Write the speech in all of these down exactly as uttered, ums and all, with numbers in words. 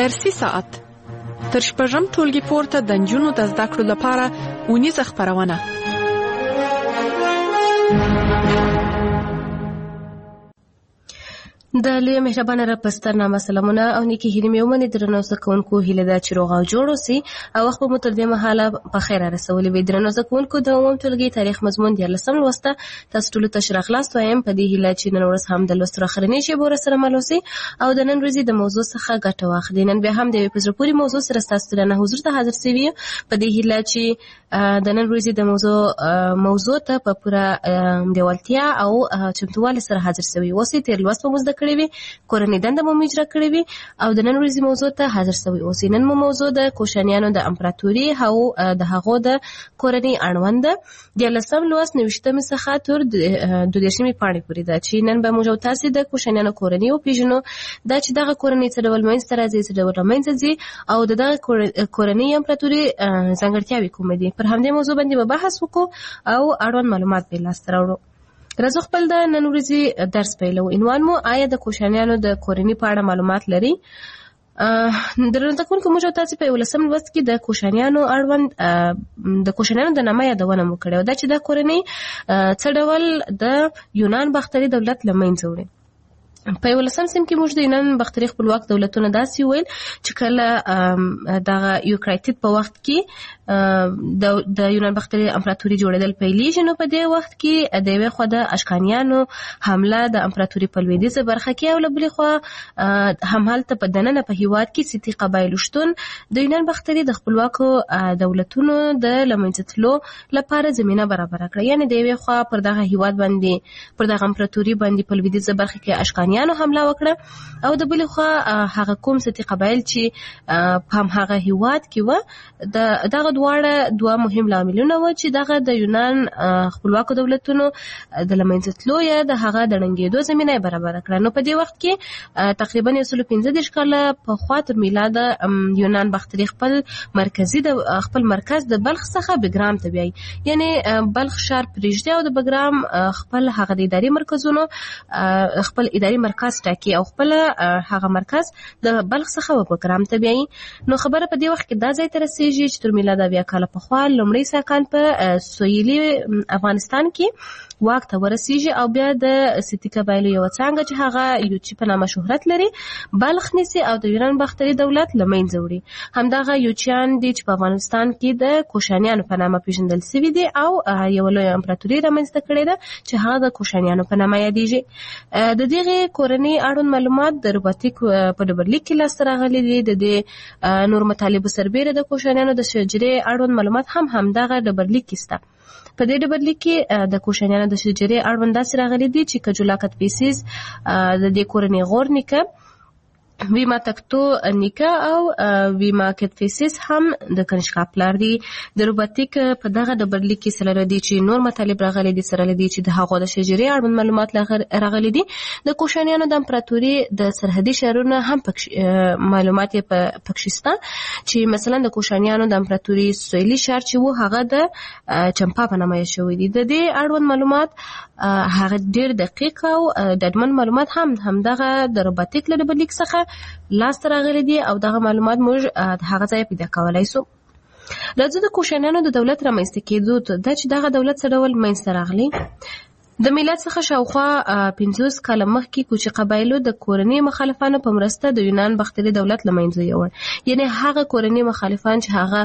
درسي ساعت تر شپږم ټولګي پورته د نجونو د زده کړو لپاره اونیزه خپرونه. د لوی مهربانه رب پستر نامه سلامونه او نیکی هیلې مې ومني درنو زده کوونکو هیله ده چې روغ او جوړ اوسئ او وخت مو تر دې مهاله په خیر رسولې وي. درنو زده کوونکو د عموم ټولګي تاریخ مضمون دیارلسم لوسته تاسو ټولو ته ښه راغلاست وایم په دې هیله چې نن ورځ هم د لوستلو اخرنۍ شیبو سره مل اوسئ او د نن ورځې د موضوع څخه ګټه واخلئ. نن بیا هم د یوې په زړه پورې موضوع سره ستاسو درنه حضور ته حاضر سوي یو په دې هیله چې د نن ورځې د موضوع موضوع ته په پوره لیوالتیا او چمتووالي سره حاضر سوي اوسئ. تېر لوست مو زده کړی وي، کورنۍ دنده مو اجرا کړې وي او د نن ورځې موضوع ته حاضر سوي اوسئ. نن مو موضوع د کوشانیانو د امپراتوري او د هغو د کورنۍ اړوند ده. دیارلسم لوست نویشتمې څخه تر دوه دېرشمې پاڼې پورې ده چې نن به موږ او تاسې د کوشانیانو کورنۍ وپېژنو، دا چې دغه کورنۍ څه ډول منځته راځي، څه ډول له منځه ځي او د دغه کورنۍ امپراتوري ځانګړتیاوې کومې دي. پر همدې موضوع باندې به بحث وکړو او اړوند معلومات به لاسته راوړو. راځو خپل د نن ورځې درس پیلو. عنوان مو آیا د کوشانیانو د کورنۍ په اړه معلومات لري؟ درنو زده کوونکو موږ او تاسې په یولسم لوست کې د کوشانیانو اړوند د کوشانیانو د نامه یادونه مو کړې وه، دا چې دا کورنۍ څه ډول د یونان باختري دولت له منځه وړي. په یولسم سیم کې موږ د یونان باختري خپلواک دولتونه داسې ویل چې کله دغه یوکرایټید په وخت کې د یونان باختري امپراتوري جوړېدل پیلېږي، نو په دې وخت کې د یوې خوا د اشکانیانو حمله د امپراتوري په لویدیځه برخه کې او له بلې خوا همالته په دننه په هېواد کې سیتي قبایلو شتون د یونان باختري د خپلواکو دولتونو د له منځه تلو لپاره زمینه برابره کړه. یعنې د یوې خوا پر دغه هېواد باندې پر دغه امپراتوري باندې په لویدیځه برخه کې اشکانیانو حمله وکړه او د بلې خوا هغه کوم سیتي قبایل چې په همهغه هېواد کې وه دغه دواړه دوه مهم لاملونه وه چې دغه د یونان خپلواکو دولتونو د له منځه تلو یا د هغه د ړنګېدو زمینه یې برابره کړه. نو په دې وخت کې تقریبا یو سلو پنځه دېرش کاله پخوا تر میلاده یونان باختري خپل مرکزي د خپل مرکز د بلخ څخه بګرام ته بیایي، یعنې بلخ ښار پرېږدي او د بګرام خپل هغه د اداري مرکزونو خپل اداري مرکز ټاکي او خپل هغه مرکز د بلخ څخه بګرام ته بیایي. نو خبره په دې وخت کې دا ځای ته رسېږي چې تر میلاده اویا کاله پخوا لومړی ساکان په سویلي افغانستان کې واک ته ورسېږي او بیا د سیتي قبایلو یوه څانګه چې هغه یوچي په نامه شهرت لري بلخ نیسي او د یونان باختري دولت له منځه وړي. همدغه یوچیان دي چې په افغانستان کې د کوشانیانو په نامه پېژندل سوي دي او یوه لویه امپراتوري رامنځته کړې ده چې هغه د کوشانیانو په نامه یادېږي. د دغې کورنۍ اړوند معلومات د روباتیک په ډبرلیک کې لاسته راغلي دي. د دې نور مطالبو سربیره د کوشانیانو د شجرې اړوند معلومات هم همدغه ډبرلیک کې شته. په دې ډبرلیک کې د کوشانیانو د شجرې اړوند داسې راغلي دي چې کجولا کتفیسیس د دې کورنۍ غور نیکه، ویما تکتو نیکه او ویما کتفیسیس هم د کنشکا پلار دي. د روباتیک په دغه ډبرلیک کې سره راځي چې نور مطالب راغلي دي سره لدی چې د هغو د شجرې اړوند معلومات راغلي دي. د کوشانیانو د امپراتوري د سرحدي شهرونو هم معلومات یې پکې شته چې مثلا د کوشانیانو د امپراتوري سویلي ښار چې و هغه د چمپا په نامه شوی دی. د دې اړوند معلومات هغه ډېر دقیق او ډاډمن معلومات هم همدغه د روباتیک له ډبرلیک څخه لاسته راغلي دي او دغه معلومات موږ هغه ځای پیدا کولی سو. راځو د کوشانیانو د دولت رامنځته کېدو ته دا چې دغه دولت څه ډول منځته راغلی. د میلاد څخه شاوخوا پنځوس کاله مخکې کوچي قبایلو د کورنۍ مخالفانو په مرسته د یونان باختري دولت له منځه یوړ. یعنې هغه کورنۍ مخالفان چې هغه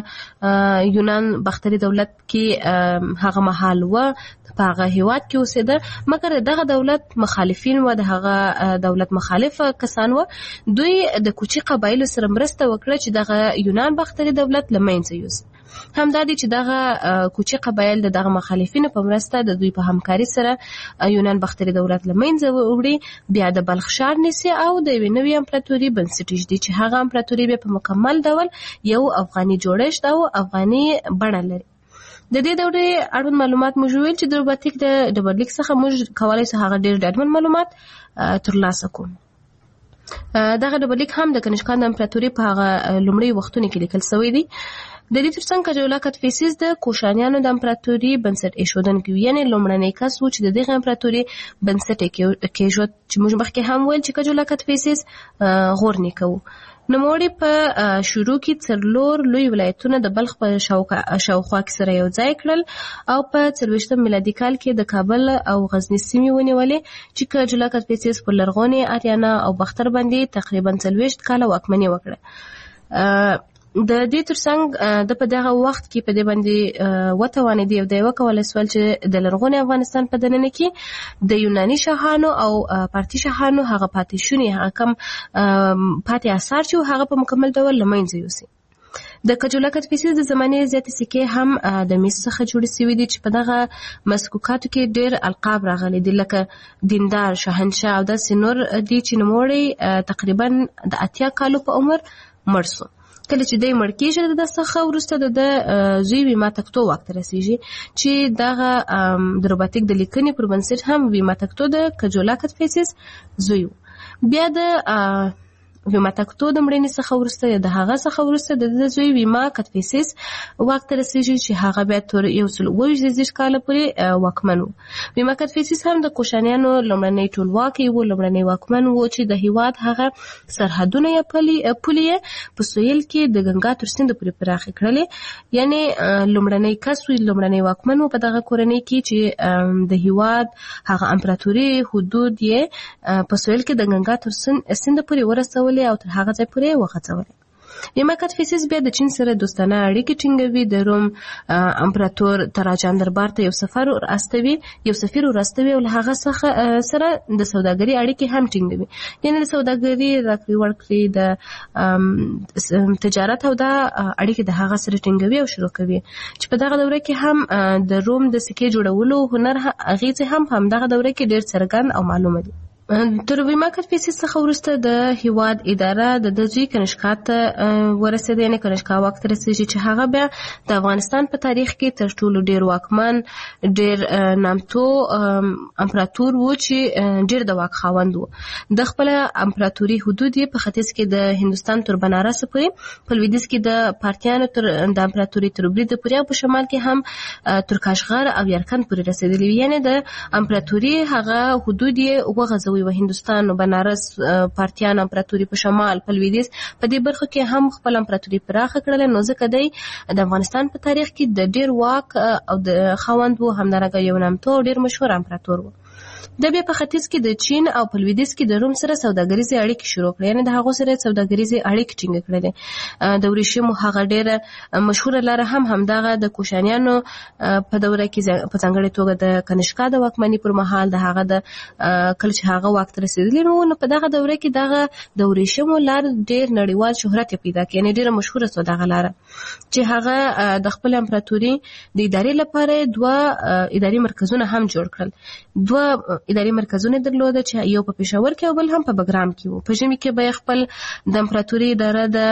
یونان باختري دولت کې هغه مهال و په هغه هېواد کې اوسېده، مګر دغه دولت مخالفین و، د هغه دولت مخالف کسان و، دوی د کوچي قبایلو سره مرسته وکړه چې دغه یونان باختري دولت له منځه یوسي. همدا دي چې دغه کوچي قبایل د دغه مخالفینو په مرسته د دوی په همکاري سره یونان باختري دولت له منځه وړي، بیا د بلخ ښار نیسي او د یوې نوې امپراتوري بنسټ ایږدي چې هغه امپراتوري بیا په مکمل ډول یو افغاني جوړښت او افغاني بڼه لري. د دې دورې اړوند معلومات موږ ویل چې د روباتیک د ډبرلیک څخه موږ کولی سو هغه ډېر ډاډمن معلومات ترلاسه کړو. دغه ډبرلیک هم د کنشکا د امپراتوري په هغه لومړي وختونو کې لیکل سوی دی. د دې ترڅنګ کجولا کتفیسیس د کوشانیانو د امپراتوري بنسټ ایښودونکی و، یعنې لومړنی کس و چې د دغه امپراتوري بنسټ یې کېښود چې موږ مخکې هم ویل چې کجولا کتفیسیس غور نیکه و. نوموړي په شروع کې څلور لوی ولایتونه د بلخ په شاوخوا کې سره یو ځای کړل او په څلوېښتم میلادي کال کې د کابل او غزني سیمې ونیولې چې کجلا کدفیسس پر لرغونې آریانا او باختر باندې تقریبا څلوېښت کاله واکمني وکړه. د دې ترڅنګ د په دغه وخت کې په دې باندې وتوانېدی او د یو کولای سوال چې د لرغوني افغانستان په دننه کې د یوناني شاهانو او پارتي شاهانو هغه پاتې شونې هغه کم پاتې آثار چې هغه په مکمل ډول له منځه یوسي. د کجلا کدفیسس د زمانې زیاتې سکې هم د مس څخه جوړې شوي دي چې په دغه مسکوکاتو کې ډېر القاب راغلي دي لکه دیندار، شاهنشاه او داسې نور دي چې نوموړی تقریبا د اتیا کالو په عمر مړ شو. کله چې دی مړ کېږي د څخه وروسته د زوی ویما تکتو واک ته رسېږي چې دغه د روباتیک د لیکنې پر بنسټ هم ویما تکتو د کجلا کدفیسس زوی و. بیا د ویما تکتو د مړینې څخه وروسته د هغه څخه وروسته د زوی ویما کدفیسس واک ته رسېږي چې هغه بیا تر یو سل اووه ویشت کاله پورې واکمن و. ویما کدفیسس هم د کوشانیانو لومړنی ټولواکی و، لومړنی واکمن و چې د هیواد هغه سرحدونه یا پولې په سویل کې د ګنګا تر سیند پورې پراخې کړلې. یعنی لومړنی کس و، لومړنی واکمن و په دغه کورنۍ کې چې د هیواد هغه امپراتوري حدود یې په سویل کې د ګنګا تر سیند پورې ورسول او تر هغه ځای پورې وغځولې. ویما کدفیسس بیا د چین سره دوستانه اړیکې ټینګوي. د روم امپراتور تراجان دربار ته یو سفر ورستوي یو سفیر ورستوي او له هغه څخه سره د سوداګري اړیکې هم ټینګوي. یعنی د سوداګري راکړې ورکړې د تجارت او د اړیکې د هغه سره ټینګوي او شروع کوي چې په دغه دوره کې هم د روم د سکې جوړولو هنر اغیزې هم هم دغه دوره کې ډېر څرګند او معلومه دي. تر ویما کدفیسس څخه وروسته د هیواد اداره د دزوی کنشکا ته ورسېده. یعنې کنشکا واک ته رسېږي چې هغه بیا د افغانستان په تاریخ کې تر ټولو ډېر واکمن، ډېر نامتو امپراتور و چې ډېر د واک خاوند و. د خپله امپراتوري حدود یې په ختیځ کې د هندوستان تر بنارس پورې، په لویدیځ کې د پارتیانو تر د امپراتوري تر برید پورې او په شمال کې هم تر کاشغر او یرکند پورې رسېدلي وي. یعنې د امپراتوري هغه حدود یې وغځوي و هندوستان او بنارس پارتیان امپراتوري په شمال، په لویدیځ په دې برخو کې هم خپل امپراتوري پراخه کړله. نو ځکه دی د افغانستان په تاریخ کې د ډېر واک او د خاوند و، همدارنګه یو نامتو او ډېر مشهور امپراتور و. د بیا په ختیځ کې د چین او په لویدیځ کې د روم سره سوداګریزې اړیکې شروع کړې. یعنې د هغو سره سوداګریزې اړیکې ټینګې کړلې. د ورېښمو هغه ډېره مشهوره لاره هم همدغه د کوشانیانو په دوره کې په ځانګړې توګه د کنشکا د واکمني پر مهال د هغه د کله چې هغه واک ته رسېدلي نو نو په دغه دوره کې دغه د ورېښمو لار ډېر نړیوال شهرت یې پیدا کړ. یعنې ډېره مشهوره سوه دغه لاره چې هغه د خپل امپراتوري د ادارې لپاره دوه اداري مرکزونه هم جوړ کړل. دوه اداري مرکزونه درلوده چې یو په پېښور کې او بل هم په بګرام کې و. په ژمي کې به خپل د امپراتوري اداره د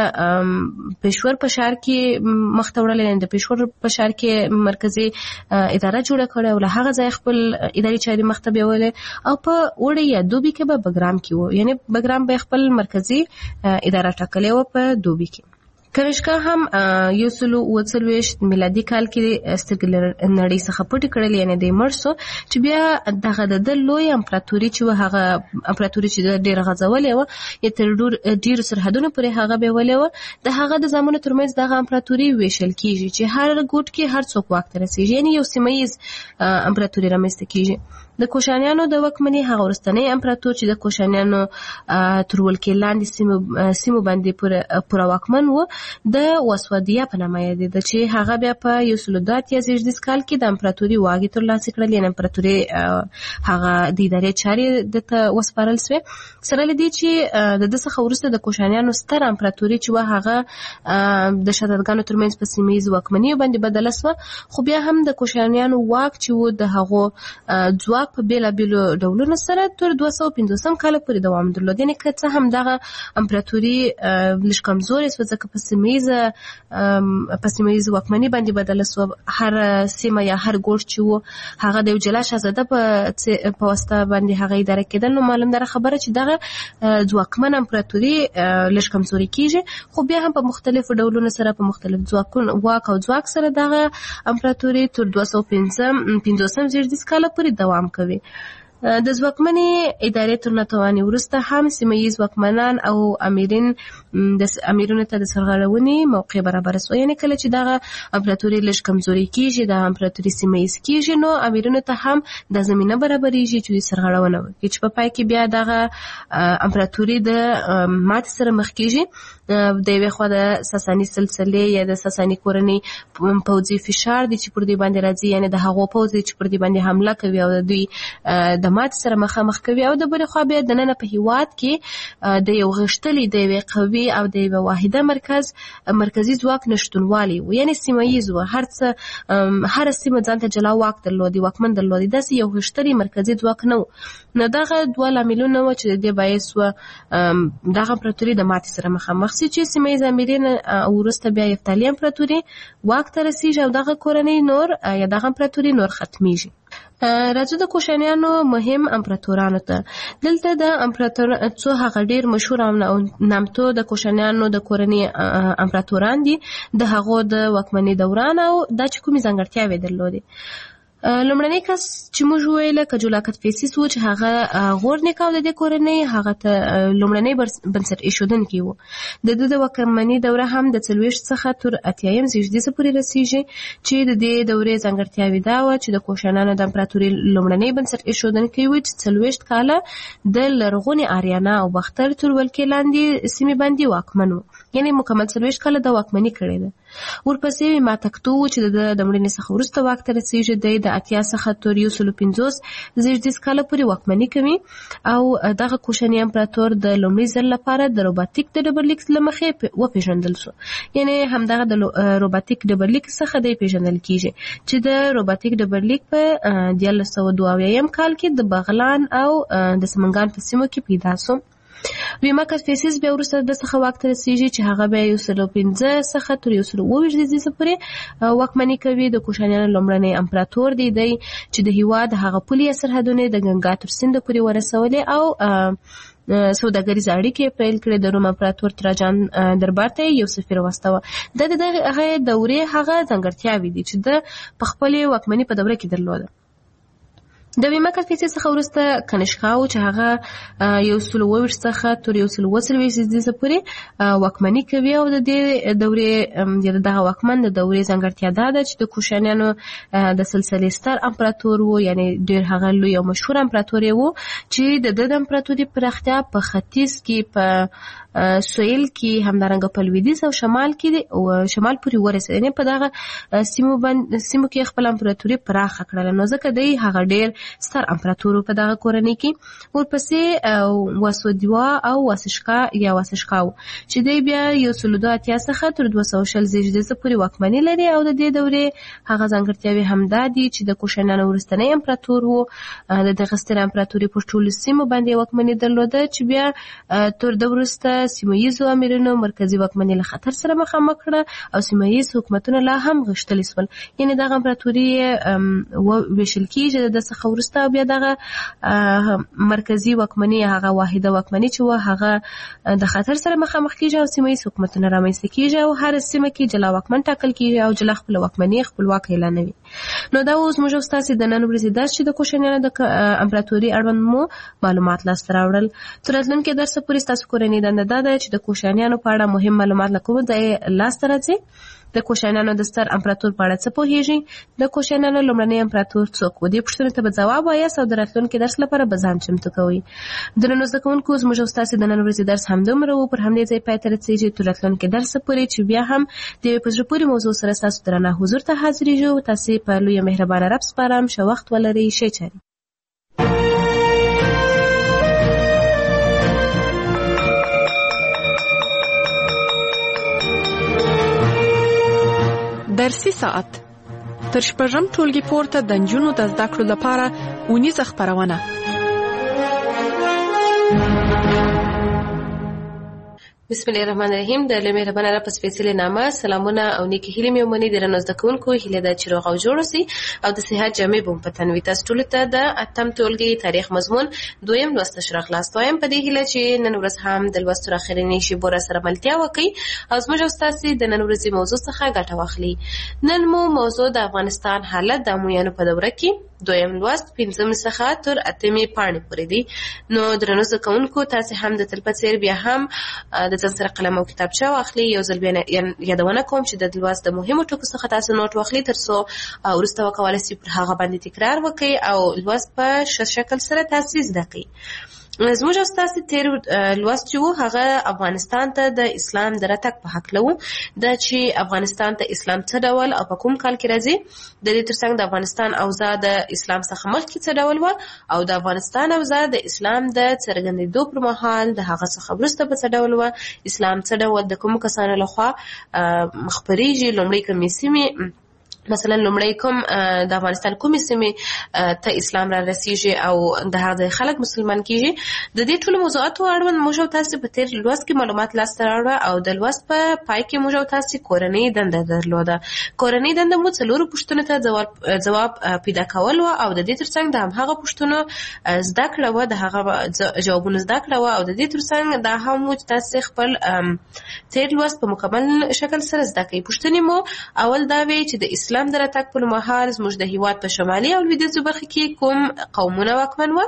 پېښور په ښار کې مخ ته وړلې، د پېښور په ښار کې مرکزي اداره جوړه کړې او له هغه ځای خپل اداري چارې مخ ته بیولې. او په اوړي یا دوبي کې به بګرام کې و. یعنې بګرام به خپل مرکزي اداره ټاکلې وه په دوبي کې. کنشکا هم یو سل اووه څلوېښت میلادي کال کې سترګې له نړۍ څخه پټې کړلې، یعنې دی مړ شو. چې بیا دغه د ده لوی امپراتوري چې وه، هغه امپراتوري چې ډېره غځولې وه یا تر ډېرو سرحدونو پورې هغه بیولې وه، د هغه د زامنو ترمنځ دغه امپراتوري ویشل کېږي چې هر ګوټ کې هر څوک واک ته رسېږي. یعنې یو سیمه ییز امپراتوري رامنځته کېږي. د کوشانیانو د واکمنۍ هغه وروستنی امپراتور چې د کوشانیانو تر ولکې لاندې سیمو باندې پوره واکمن و، د وسودیه په نامه یادېده چې هغه بیا په یو سل دوه اتیا زېږدیز کال کې د امپراتوري واګې ترلاسه کړل. یعنې امپراتوري هغه د ادارې چارې دته وسپارل سوې. سره له دې چې د ده څخه وروسته د کوشانیانو ستر امپراتوري چې وه هغه د شدادګانو ترمنځ په سیمه ییزو واکمنیو باندې بدله سوه. خو بیا هم د کوشانیانو واک چې و د هغو ځواک په بېلابېلو ډولونو سره تر دوه سوه پنځوسم کاله پورې دوام درلود. یعنې که څه هم دغه امپراتوري لږ کمزورې سوه ځکه په سیمه ییزه په سیمه ییزه واکمني باندې بدله سوه. هر سیمه یا هر ګوټ چې و هغه د یو جلا شهزاده په واسطه باندې هغه اداره کېدل. نو معلوم دغه خبره چې دغه ځواکمن امپراتوري لږ کمزوري کېږي. خو بیا هم په مختلفو ډولونو سره په مختلف ځواکونو واک او ځواک سره دغه امپراتوري تر دوه سوه پنځوسم زېږدیز کاله پورې دوام کوي. د ځواکمنې ادارې تر ناتوانۍ وروسته هم سیمه ییز واکمنان او امیرین د امیرونو ته د سرغړونې موقع برابره سوه. یعنې کله چې دغه امپراتوري لږ کمزوري کېږي، د امپراتوري سیمه ییز کېږي، نو امیرونو ته هم د زمینه برابرېږي چې دوی سرغړونه وکړي، چې په پای کې بیا دغه امپراتوري د ماتې سره مخ کېږي. د یوې خوا د ساساني سلسلې یا د ساساني کورنۍ پوځي فشار دی چې پر دوی باندې راځي، یعنې د هغو پوځ دی چې پر دوی باندې حمله کوي او د دوی د ماتې سره مخامخ کوي. او د بلې خوا بیا دننه په هېواد کې د یو غښتلي، د یوې قوي او د یوه واحده مرکز مرکزي ځواک نشتونوالی و، یعنې سیمه ییز و. هر څه هره سیمه ځان ته جلا واک درلودي، واکمن درلودي، داسې یو غښتلي مرکزي ځواک نه و. نو دغه دوه لاملونه وه چې د دې باعث وه دغه امپراتوري د ماتې سره مخامخ سي، چې سیمه ییز امیرین وروسته بیا یفتالي امپراتوري واک ته رسېږي او دغه کورنۍ نور یا دغه امپراتوري نور ختمیږي. راځو د کوشانیانو مهم امپراتورانو ته. دلته د امپراتور څو هغه ډیر مشهور او نامتو د کوشانیانو د کورنۍ امپراتوران دي، د هغو د واکمنۍ دوران او دا چې کومې ځانګړتیاوې درلودې. لومړنی کس چې موږ وویله کجولا کدفیسس و، چې هغه غور نیکه د دې کورنۍ، هغه ته لومړنی بنسټ ایښودونکی و. د ده د واکمنۍ دوره هم د څلوېښت څخه تر اتیایم زېږدیزه پورې رسېږي، چې د دې دورې ځانګړتیاوې دا وه چې د کوشانیانو د امپراتورۍ لومړنی بنسټ ایښودونکی و چې څلوېښت کاله د لرغونې آریانا او باختر تر ولکې لاندې سیمې باندې واکمن و، یعنې مکمل څلوېښت کاله د واکمني کړې ده. ورپسې ماتکتو و چې د د مړینې څخه وروسته واک ته رسېږي، دی د اتیا څخه تر یو سلو پنځوس زېږدیز کاله پورې واکمني کوي. او دغه کوشاني امپراتور د لومړي ځل لپاره د روباتیک د ډبرلیک له مخې وپېژندل شو، یعنې همدغه د روباتیک ډبرلیک څخه دی پېژندل کېږي چې د روباتیک ډبرلیک په دیارلس سوه دوه اویایم کال کې د بغلان او د سمنګان په سیمو کې پیدا شو. ویما کدفیسس بیا وروسته د څخه واک ته رسېږي چې هغه بیا یو سلو پنځه څخه تر یو سلو اووه ویشت زېږدیزه پورې واکمني کوي. د کوشانیانو لومړنی امپراتور دی دی چې د هېواد هغه پولې یا سرحدونه د ګنګا تر سینده پورې ورسولې او سوداګریز اړیکې پیل کړې. د روم امپراتور تراجان دربار ته یو سفیر واستوه. دا د هغه دورې هغه ځانګړتیاوې دي چې د په خپلې واکمني په دوره کې درلوده. د ویما کدفیسس څخه وروسته کنشکا و چې هغه یو سلو اووه ویشت څخه تر یو سلو اووه څلوېښت زېږدیزه پورې واکمني کوي. او د دې دورې یا د دغه واکمن د دورې ځانګړتیا دا ده چې د کوشانیانو د سلسلې ستر امپراتور و، یعنې ډېر هغه لوی او مشهور امپراتور یې و چې د ده د امپراتوري پراختیا په ختیځ کې، په سویل کې، همدارنګه په لویدیځ او شمال کې او شمال پورې ورسېد، یعنې په دغه سیمو باندې سیمو کې خپل امپراتوري پراخه کړله. نو ځکه دی هغه ډېر ستر امپراتور په دغه کورنۍ کې. ورپسې واسودیوا او واسشکا یا واسشکا و چې دی بیا یو سلو دوه اتیا څخه تر دوه سوه شل زېږدیزه پورې واکمني لري. او د دې دورې هغه ځانګړتیاوې همدا دي چې د کوشانیانو وروستنی امپراتور و. د دغه سترې امپراتوري په ټولو سیمو باندې واکمني درلوده چې بیا تر ده وروسته سیمه ییزو امیرونو مرکزي واکمني له خطر سره مخامخ کړه او سیمه ییز حکومتونه لا هم غښتلي شول. یعنې دغه امپراتوري وویشل کېږي د ده څخه وروسته، او بیا دغه مرکزي واکمني هغه واحده واکمني چې وه هغه د خطر سره مخامخ کېږي او سیمه ییز حکومتونه رامنځته کېږي او هره سیمه کې جلا واکمن ټاکل کېږي او جلا خپله واکمني خپلواک اعلانوي. نو دا اوس موږ او ستاسې د نن ورځې درس چې د کوشانیانو د امپراتوري اړوند مو معلومات لاسته راوړل. تر راتلونکي درسه پورې ستاسو کورنۍ دنده دا ده چې د کوشانیانو په اړه مهم معلومات له کومه ځایه لاسته راځي. د کوشانیانو د ستر امپراتور په اړه څه پوهیږئ؟ د کوشانیانو لومړنی امپراتور څوک و؟ دې پوښتنې ته به ځواب وایاست او د راتلونکي درس لپاره به ځان چمتو کوئ. درنو زده کوونکو، زموږ او ستاسې د نن ورځې درس همدومره و. پر همدې ځای پای ته رسېږي تر راتلونکي درسه پورې چې بیا هم د یوې په زړه پورې موضوع سره ستاسو درانه حضور ته حاضرېږو. تاسې په لویه مهربانه رب سپارم. ښه وخت ولرئ. ښې چارې. درسي ساعت تر شپږم ټولګي پورته د نجونو د زده کړو لپاره اونیزه خپرونه. بسم الله الرحمن الرحیم. د الله مهربانه رب په سپېڅلې نامه سلامونه او نیکې هیلې مې ومنئ. درنو زده کوونکو، هیله ده چې روغ او جوړ اوسئ او د صحت جامې به مو په تن وي. تاسو ټولو ته د اتم ټولګي تاریخ مضمون دویم لوست ښه راغلاست وایم په دې هیله چې نن ورځ هم د لوستو اخرنۍ شیبو راسره ملتیا وکړئ او زموږ او ستاسې د نن ورځې موضوع څخه ګټه واخلئ. نن مو موضوع د افغانستان حالت د امویانو په دوره کې دویم لوست پنځمې څخه تر اتمې پاڼې پورې دی. نو درنو زده کوونکو تاسې هم د تل په څېر بیا هم د ځان سره قلم او کتابچه واخلئ. یو ځل بیا یادونه کوم چې د لوست د مهمو ټکو څخه تاسو نوټ واخلئ تر څو وروسته وکولی شئ پر هغه باندې تکرار وکړئ او لوست په ښه شکل سره تاسې زده کړئ. زموږ او ستاسې تېر لوست چې و هغه افغانستان ته د اسلام د راتګ په هکله و. دا چې افغانستان ته اسلام څه ډول او په کوم کال کې راځي، د دې ترڅنګ د افغانستان اوضاع د اسلام څخه مخکې څه ډول وه او د افغانستان اوضاع د اسلام د څرګندېدو پر مهال د هغه څخه وروسته په څه ډول وه، اسلام څه ډول د کومو کسانو لخوا خپرېږي، لومړی کومې سیمې مثلا لومړی کوم د افغانستان کومې سیمې ته اسلام را رسیږي او د هغه خلک مسلمان کیږي. د دې ټولو موضوعاتو اړوند موږ او تاسو په تیر لوست کې معلومات لاسته راوړه او د لوست په پای کې موږ او تاسو کورنۍ دنده درلوده. کورنۍ دنده مو څلورو پوښتنو ته ځواب جواب پیدا کول و او د دې ترڅنګ د هماغه پوښتنو زده کړه و، د هغه جوابونه زده کړه و او د دې ترڅنګ دا هم و چې تاسو خپل تیر لوست په مکمل شکل سره زده کړئ. پوښتنې مو اول دا وی چې د اسلام د راتګ په مهال زموږ د هیواد په شمالي او لویدیځو برخه کې کوم قومونه واکمن وو.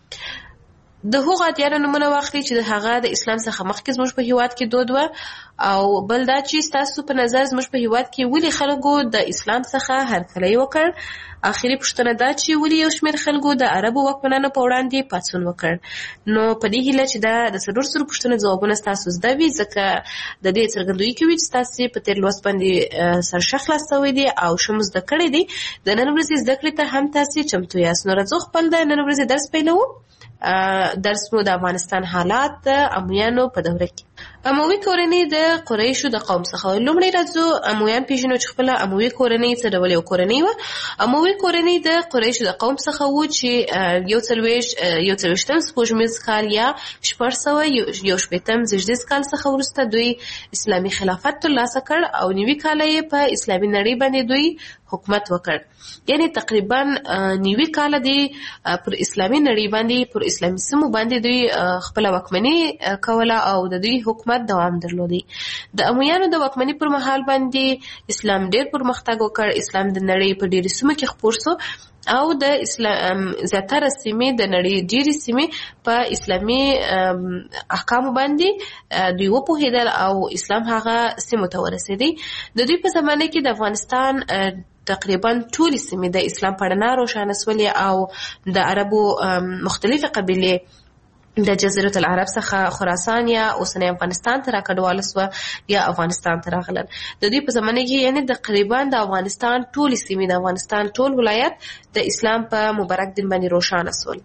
د هغو ادیانو نومونه واخلئ چې د هغه د اسلام څخه مخکې زموږ په هیواد کې دود وه، او بل دا چې ستاسو په نظر زموږ په هیواد کې ولې خلکو د اسلام څخه هرکلی وکړ. آخري پوښتنه دا چې ولې یو شمېر خلکو د عربو واکمنانو په وړاندې پاڅون وکړ. نو په دې هیله چې دا د څلور سلو پوښتنو ځوابونه ستاسو زده وي، ځکه د دې څرګندوي کوي چې ستاسو په تېر لوست باندې سرښه خلاص شوی دی او ښه مو زده کړی دی. د نن ورځې زده کړې ته هم تاسو چمتو یاست. نو راځو خپل د نن ورځې درس پیلوو. درس مو د افغانستان حالات د امویانو په دوره کې. اموي کورنۍ د قریشو د قوم څخه. لومړی راځو امویان پیژنو چې خپله اموي کورنۍ څه ډول یو کورنۍ وه. اموي کورنۍ د قریشو د قوم څخه و چې یو څلوېښت یو څلوېښتم سپوږمیز کال یا شپږ سوه یو شپېتم زېږدیز کال څخه وروسته دوی اسلامي خلافت ترلاسه کړ او نوي کاله یې په اسلامي نړۍ باندې دوی حکومت وکړ. یعنی تقریبا نوي کاله دی پر اسلامي نړۍ باندې پر اسلامي سیمو باندې دوی خپله واکمني کوله او د دوی حکومت دوام درلودی. د امویانو د واکمني پر مهال باندې اسلام ډېر پرمختګ وکړ. اسلام د نړۍ په ډېرو سیمو کې خپور شو او د اسلام زیاتره سیمې د نړۍ ډېرې سیمې په اسلامي احکامو باندې دوی وپوهېدل او اسلام هغه سیمو ته ورسېدی. د دوی په زمانه کې د افغانستان تقریبا ټولې سیمې د اسلام په رڼا روښانه سولې او د عربو مختلفې قبیلې د جزیرة العرب څخه خراسان یا اوسنی افغانستان ته راکډواله سوه یا افغانستان ته راغلل. د دوی په زمانه کې یعنې تقریبا د افغانستان ټولې سیمې د افغانستان ټول ولایت د اسلام په مبارک دین باندې روښانه سول.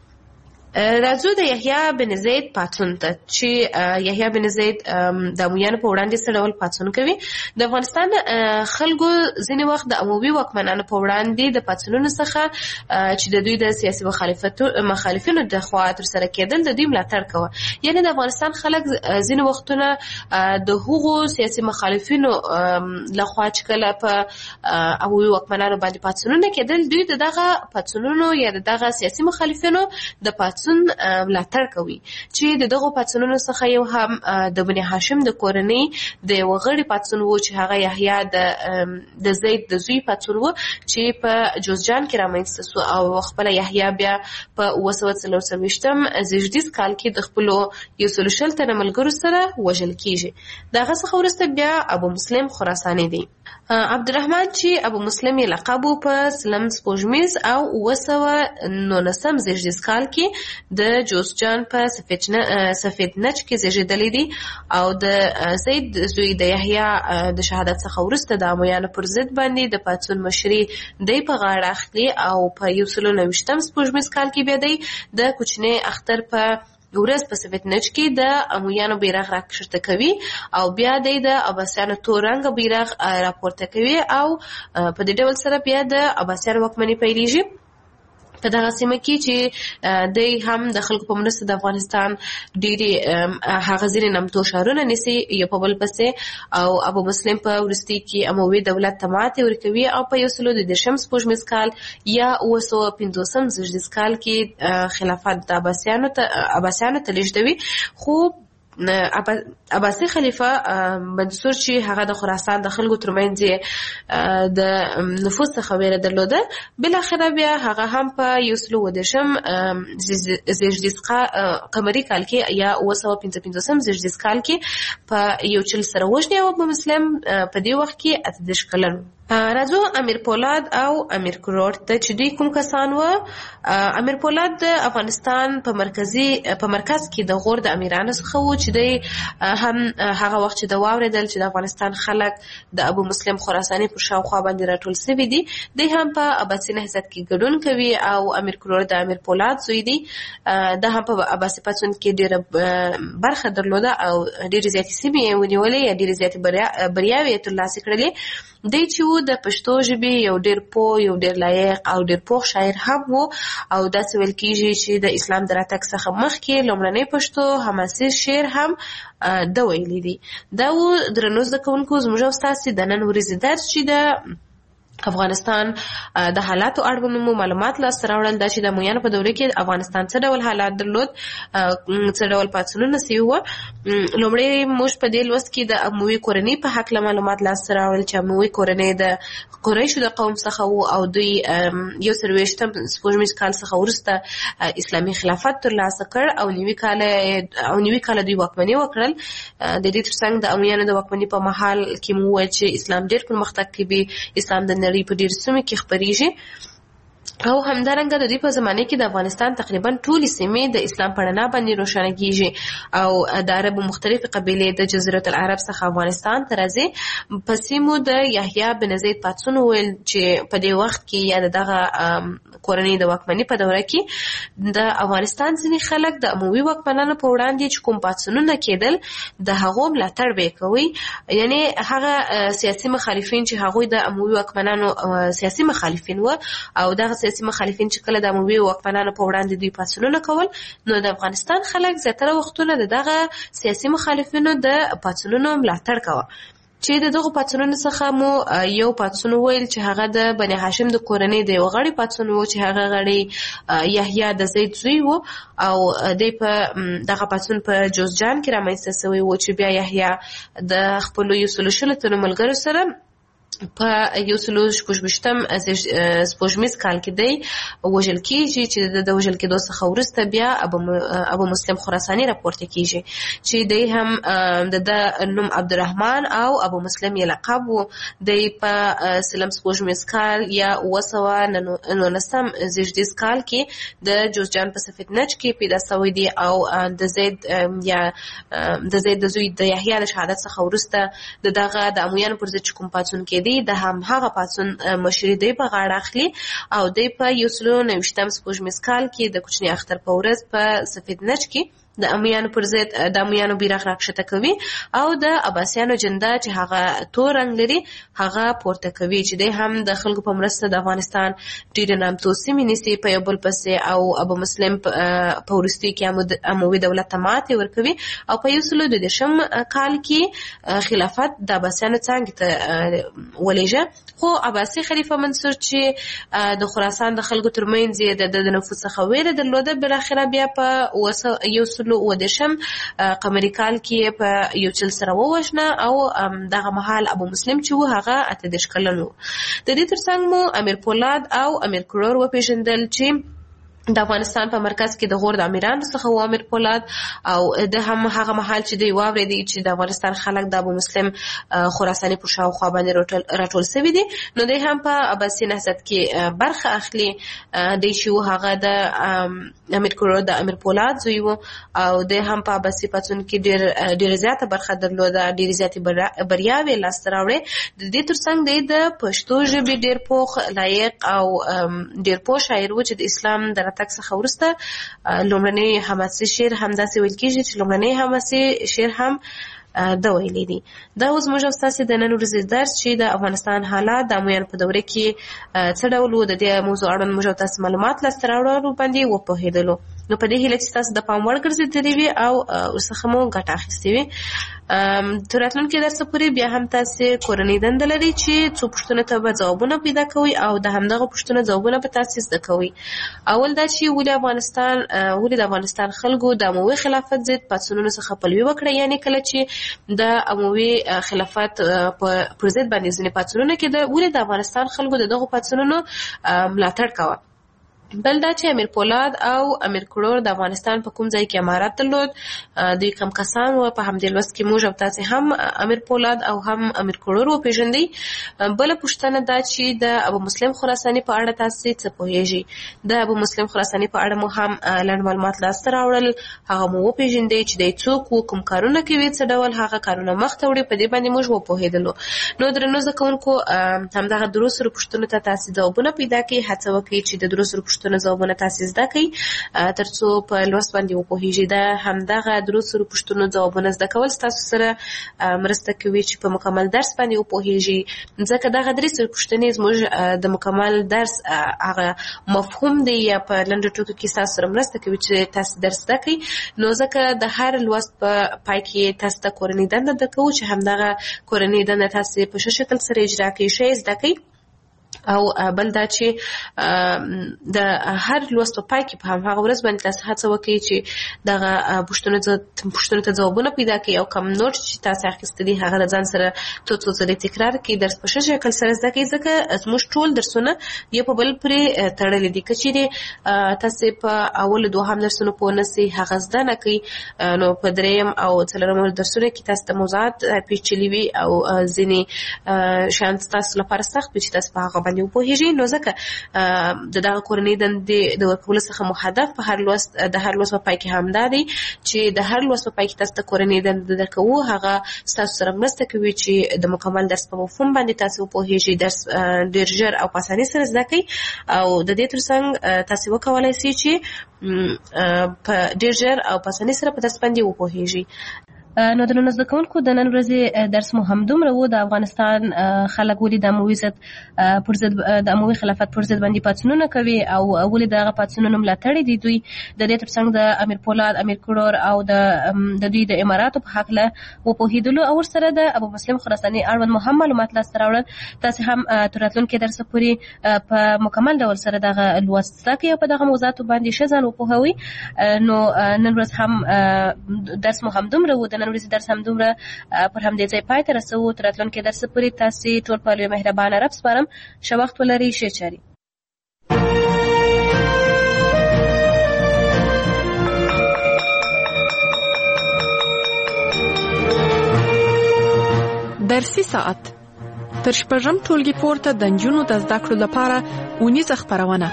راځو د یحیی بن زید پاڅون ته چې یحیی بن زید د امویانو په وړاندې څه ډول پاڅون کوي. د افغانستان خلکو ځینې وخت د اموي واکمنانو په وړاندې د پاڅونونو څخه چې د دوی د سیاسي مخالفینو د خوا ترسره کېدل د دوی ملاتړ کوه. یعنې د افغانستان خلک ځینې وختونه د هغو سیاسي مخالفینو لخوا چې کله په اموي واکمنانو باندې پاڅونونه کېدل، دوی د دغه پاڅونونو یا د دغه سیاسي مخالفینو د پاڅون ملاتړ کوي. چې د دغو پاڅونونو څخه یو هم د بني هاشم د کورنۍ د یوه غړي پاڅون و چې هغه یحیی د زید د زوی پاڅون و چې په جوزجان کې رامنځته سو او خپله یحیی بیا په اوه سوه څلور څلوېښتم زېږدیز کال کې د خپلو یو سلو شل تنه ملګرو سره وژل کیږي. د هغه څخه وروسته بیا ابو مسلم خراساني دی. عبدالرحمن چې ابو مسلم یې لقب و په سلم سپوږمیز او اوه سوه نولسم زېږدیز کال کې د جوزجان په سفید نج کې زېږېدلی دی او د زید زوی د یحیی د شهادت څخه وروسته د امویانو پر ضد باندې د پاڅون مشري دی په غاړه اخلي او په یو سلو نوېشتم سپوږمیز کال کې بیا دی د کوچنی اختر په ورځ په سفید نج کې د امویانو بیرغ راکښته کوي او بیا دی د عباسیانو تور رنګه بیرغ راپورته کوي او په دې ډول سره بیا د عباسیانو واکمني پیلېږي. په دغه سیمه کې چې دی هم د خلکو په مرسته د افغانستان ډېرې هغه ځینې نامتو ښارونه نیسي یو په بل پسې او ابو مسلم په وروستي کې اموي دولت ته ماتې ورکوي او په یو سلو دوه دېرشم سپوږمیز کال یا اوه سوه پنځوسم زېږدیز کال کې خلافت د عباسیانو ته عباسیانو ته لېږدوي. خو عباسي خلیفہ منصور چې هغه د خراسان د خلکو ترمنځ د نفوذ څخه ویره درلوده، بالاخره بیا هغه هم په یو سل او دېرشم زیږدیز قمري کال کې یا اوه سوه پنځه پنځوسم زیږدیز کال کې په یو چل سره وژني او ابو مسلم په دې وخت کې اته دېرش کلن. راځو امیر پولاد او امیر کروړ ته چې دوی کوم کسان و. امیر پولاد د افغانستان په مرکزي په مرکز کې د غور د امیرانو څخه و چې دوی هم هغه وخت چې د واورېدل چې د افغانستان خلک د ابو مسلم خراساني پر شاوخوا باندې راټول سوي دي، دوی هم په عباسي نهضت کې ګډون کوي او امیر کروړ د امیر پولاد زوی دی. دا هم په عباسي پاڅون کې ډېره برخه درلوده او ډېرې زیاتې سیمې یې ونیولې یا ډېرې زیاتې بریاوې یې ترلاسه کړلې. دی چې و د پښتو ژبې یو ډېر پوه، یو ډېر لایق او ډېر پوه شاعر هم و او داسې ویل کېږي چې د اسلام د راتګ څخه مخکې لومړنی پښتو حماسي شعر هم ده ویلی دی. دا و درنو زده کوونکو زموږ او ستاسې د نن ورځې درس چې د افغانستان د حالاتو اړوند مو معلومات لاسته راوړل، دا چې د امویانو په دوره کې افغانستان څه ډول حالات درلود، څه ډول پاڅونونه سوي وو. لومړی موږ په دې لوست کې د اموي کورنۍ په هکله معلومات لاسته راوړل چې اموي کورنۍ د قریشو د قوم څخه وو او دوی یو څلوېښتم سپوږمیز کال څخه وروسته اسلامي خلافت ترلاسه کړ او نوي کاله او نوي کاله دوی واکمني وکړل. د دې ترڅنګ د امویانو د واکمني په مهال کې مو وویل چې اسلام ډېر پرمختګ کوي، اسلام د نړۍ په ډېرو سیمو کې خپرېږي او همدارنګه د دوی په زمانه کې د افغانستان تقریبا ټولې سیمې د اسلام په رڼا باندې روښانه کېږي او د عربو مختلفې قبیلې د جزیرة العرب څخه افغانستان ته راځي. په سیمو د یحیی بن زید پاڅون ویل چې په دې وخت کې یا د دغه کورنۍ د واکمنۍ په دوره کې د افغانستان ځینې خلک د اموي واکمنانو په وړاندې چې کوم پاڅونونه کېدل د هغو ملاتړ به یې کوي، یعنې هغه سیاسي مخالفین چې هغوی د اموي واکمنانو سیاسي مخالفین و او دغه سیاسي مخالفین چې کله د اموي واکمنانو په وړاندې دوی پاڅونونه کول، نو د افغانستان خلک زیاتره وختونه د دغه سیاسي مخالفینو د پاڅونونو ملاتړ کوه. چې د دغه پاڅونونو څخه مو یو پاڅون ویل چې هغه د بني هاشم د کورنۍ د یو غړي پاڅون و چې هغه غړي یحیی د زید زوی و او دی په دغه پاڅون په جوزجان کې رامنځته سوی و چې بیا یحیی د خپلو یو سلو شلو تنو ملګرو سره په یو سلو شپږویشتم سپوږمیز کال کې دی وژل کېږي چې د وژل کېدو څخه وروسته بیا ابو مسلم خراساني راپورته کېږي چې دی هم د ده نوم عبدالرحمن او ابو مسلم یې لقب و. دی په سلم سپوږمیز کال یا اوه سوه نولسم زیږدیز کال کې د جوزجان په سفید نج کې پیدا سوی دی او د زید یا د زید د زوی د یحیی د شهادت څخه وروسته د دغه د امویانو پر ضد چې کوم پاڅون کېدی د هم هغه پاڅون مشري دی په غاړه اخلي او دی په یو سلو نوېشتم سپوږمیز کال کې د کوچني اختر په ورځ په سفید نج کې د امیانو پر ضد د امیانو بیرغ راکښته کوي او د عباسیانو جنده چې هغه تور رنګ لري هغه پورته کوي چې دی هم د خلکو په مرسته د افغانستان ډېرې نامتو سیمې نیسي په یو بل پسې او ابو مسلم په وروستیو کې اموي دولت ته ماتې ورکوي او په یو سلو دوه دېرشم کال کې خلافت د عباسیانو څانګې ته ولېږه. خو عباسي خلیفه منصور چې د خراسان د خلکو ترمنځ یې د نفوذ څخه ویره درلوده، بالاخره بیا په یو سلو اوه دېرشم قمري کال کې په یو چل سره ووژنه او دغه مهال ابو مسلم چې و هغه اته دېرش کلن و. د دې ترڅنګ مو امیر پولاد او امیر کروړ وپېژندل چې د افغانستان په مرکز کې د غور د امیرانو څخه و امیر پولاد او د هم هغه مهال چې دوی واورېدي چې د افغانستان خلک د ابو مسلم خراساني په شاوخوا باندې راټول سوي دي، نو دوی هم په عباسي نهضت کې برخه اخلي. دی چې و هغه د امیر کروړ د امیر پولاد زوی و او دی هم په عباسي پاڅون کې ډېر ډېره زیاته برخه درلوده، ډېرې زیاتې بریاوې لاسته راوړې. د دې ترڅنګ دی د پښتو ژبې ډېر پوخ لایق او ډېر پوه شاعر و چې د اسلام د راتګ څخه وروسته لومړنی حماسي شعر همداسې ویل کېږي چې لومړنی حماسي شعر هم ده ویلی دی. دا اوس موږ او ستاسې د نن ورځې درس چې د افغانستان حالات د امویانو په دوره کې څه ډول و، د دې موضوع اړوند موږ او تاسې معلومات لاسته راوړلو باندې وپوهېدلو. نو په دې هیله چې تاسو د پام وړ ګرځېدلي وي او ورڅخه مو ګټه اخیستې وي. تر راتلونکي درسه پورې بیا هم تاسې کورنۍ دنده لري چې څو پوښتنو ته به ځوابونه پیدا کوئ او د همدغه پوښتنو ځوابونه به تاسې زده کوئ. اول دا چې ولې افغانستان ولې د افغانستان خلکو د اموي خلافت ضد پاڅونونو څخه پلوي وکړه، یعنې کله چې د اموي خلافت پر ضد باندې ځینې پاڅونونه کېده ولې د افغانستان خلکو د دغو پاڅونونو ملاتړ کوه. بل دا چې امیر پولاد او امیر کروړ د افغانستان په کوم ځای کې امارت درلود، دوی کم کسان و. په همدې لوست کې موږ او تاسې هم امیر پولاد او هم امیر کروړ وپېژندئ. بله پوښتنه دا چې د ابو مسلم خراساني په اړه تاسې څه پوهېږئ. د ابو مسلم خراساني په اړه مو هم لنډ معلومات لاسته راوړل، هغه مو وپېژندئ چې دی څوک و، کوم کارونه کوي، څه ډول هغه کارونه مخته وړي، په دې باندې موږ وپوهېدلو. نو درنو زده کوونکو همدغه درو سرو پوښتنو ته تاسې ځوابونه پیدا کړئ. هڅه وکړئ چې د درو سرو پوښتنو ځوابونه تاسې زده کړئ تر څو په لوست باندې وپوهېږئ. د همدغه درو سرو پوښتنو ځوابونه زده کول ستاسو سره مرسته کوي چې په مکمل درس باندې وپوهېږئ، ځکه دغه درې سرو پوښتنې زموږ د مکمل درس هغه مفهوم دی یا په لنډو ټکو کې ستاسو سره مرسته کوي چې تاسې درس زده کړئ. نو ځکه د هر لوست په پای کې تاسو ته کورنۍ دنده درکوو چې همدغه کورنۍ دنده تاسې په ښه شکل سره اجرا کړئ، ښه یې زده کړئ. او بل دا چې د هر لوست په پای کې په هماغه ورځ باندې تاسو هڅه وکړئ چې دغه پوښتنو پوښتنو ته ځوابونه پیدا کړئ او کوم نوټ چې تاسو اخیستی دي هغه د ځان سره څو څو ځلې تکرار کړئ، درس په ښه شکل سره زده کړئ، ځکه زموږ ټول درسونه یو په بل پورې تړلي دي. که چیرې تاسې په اولو دوهم درسونو پوه نه سئ، هغه زده نه کړئ، نو په دریم او څلورم درسونو کې تاسو ته موضوعات پیچلي وي او ځینې شیان ستاسو لپاره سخت وي چې تاسو په هغه باندې وپوهېږئ. نو ځکه د دغه کورنۍ دندې د ورکولو څخه مو هدف په هر لوست د هر لوست په پای کې همدا دی چې د هر لوست په پای کې تاسو ته کورنۍ دنده درکوو. هغه ستاسو سره مرسته کوي چې د مکمل درس په مفهوم باندې تاسو وپوهېږئ، درس ډېر ژر او په اسانۍ سره زده کړئ. او د دې ترڅنګ تاسو وکولای شئ چې په ډېر ژر او په اسانۍ سره په درس باندې وپوهېږئ. نو د نن زده کوونکو د نن ورځې درس مو همدومره و. د افغانستان خلک ولې د اموي ضد پر ضد د اموي خلافت پر ضد باندې پاڅونونه کوي او ولې دغه پاڅونونو ملاتړ دي دوی. د دې ترڅنګ د امیر پولاد، امیر کروړ او د د دوی د اماراتو په هکله وپوهېدلو او ورسره د ابو مسلم خراساني اړوند مهم معلومات لاسته راوړل. تاسې هم تر راتلونکي درسه پورې په مکمل ډول سره دغه لوست زده کړئ او په دغه موضوعاتو باندې ښه ځان وپوهوئ. نو نن ورځ هم درس مو همدومره و. د نن ورځې درس همدومره پر همدې ځای پای ته رسوو. تر راتلونکي درسه پورې تاسې ټول په لوی مهربانه رب سپارم. ښه وخت ولرئ، ښې چارې. درسي ساعت تر شپږم ټولګي پورته د نجونو د زده کړو لپاره اونیزه خپرونه.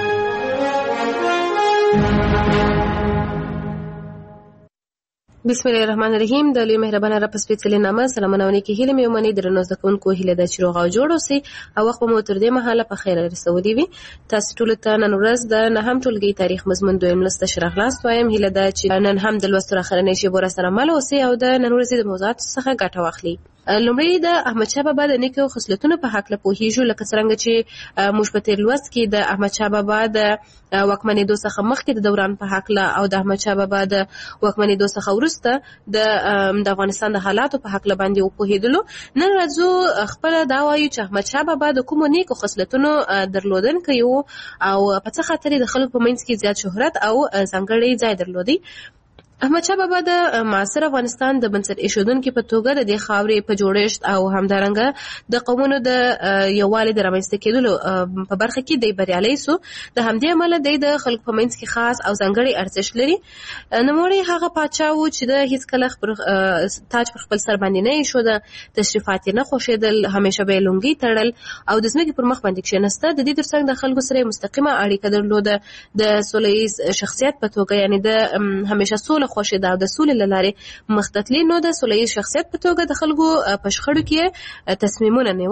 بسم الله الرحمن الرحیم. د لوی مهربانه رب سپېڅلې نامه سلامونه او نیکې هیلې مې ومنئ. درنو زده کوونکو هیله ده چې روغ او جوړ اوسئ او وخت به مو تر دې مهاله په خیر رسولی وي. تاسو ټولو ته نن ورځ د نهم ټولګي تاریخ مضمون دویم لوست ته ښه راغلاست وایم. هیله ده چې نن هم د لوستو اخرنۍ شیبو راسره مل اوسئ او د نن ورځې د موضوعاتو څخه ګټه واخلئ. لومړی د احمدشاه بابا د نیکو خصلتونو په هکله پوهیږو، لکه څرنګه چې موږ په تیر لوست کې د احمدشاه بابا د واکمنېدو څخه مخکې د دوران په هکله او د احمدشاه بابا د واکمنېدو څخه وروسته د د افغانستان د حالاتو په هکله باندې وپوهېدلو. نن راځو خپله دا وایو چې احمدشاه بابا د کومو نیکو خصلتونو درلودونکی و او په څه خاطر د خلکو په منځ کې زیات شهرت او ځانګړی ځای درلودی. احمدشاه بابا د معاصر افغانستان د بنسټ ایښودونکي په توګه د دې خاورې په جوړښت او همدارنګه د قومونو د یووالي د رامنځته کېدلو په برخه کې دی بریالی سو. د همدې امله دی د خلکو په منځ کې خاص او ځانګړی ارزښت لري. نوموړی هغه پاچا و چې د هیڅکله تاج پر خپل سر باندې نه ایښوده، تشریفات یې نه خوښېدل، همیشه به یې لونګۍ تړل او د ځمکې پر مخ باندې کښېناسته. د دې ترڅنګ د خلکو سره مستقیمه اړیکه درلوده. د سوله ییز شخصیت په توګه یعنې د همیشه سوله خوښېده او د سولې له لارې مخ ته تلي. نو د سوله ییز شخصیت په توګه د خلکو په شخړو کې تصمیمونه نیول.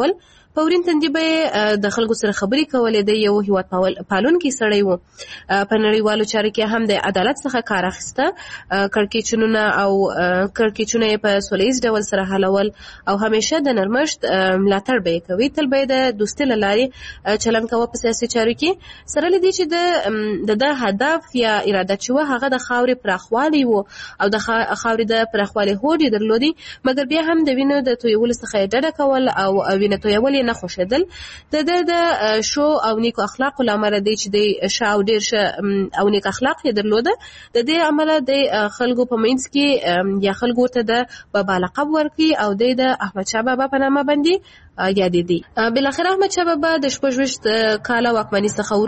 په ورین تندي به د خلکو سره خبرې کولې. د یو هیواد پالونکي سړی و. په نړیوالو چارو کې هم د عدالت څخه کار اخیسته. کړکېچونه او کړکېچونه یې په سوله ییز ډول سره حلول او همیشه د نرمښت ملاتړ به یې کوي. تل به یې د دوستۍ له لارې چلند کوه په سیاسي چارو کې، سره له دې چې د د هدف یا اراده چې وه هغه د خاورې پراخوالی و او د خاورې د پراخوالي هوډ یې درلودی، مګر بیا هم د وینو د تویولو څخه یې ډډه کول او وینه تویول یې نه خوښېدل. د ده د شو او نیکو اخلاقو له امله دی چې د ښه او ډېر ښه او نیک اخلاق یې درلوده. د دې امله د خلکو په منځ کې یا خلکو ورته د بابا لقب ورکړي او دی د احمدشاه بابا په نامه باندې یادېدی. بالاخره احمدشاه بابا د شپږ ویشت کاله واکمنۍ څخه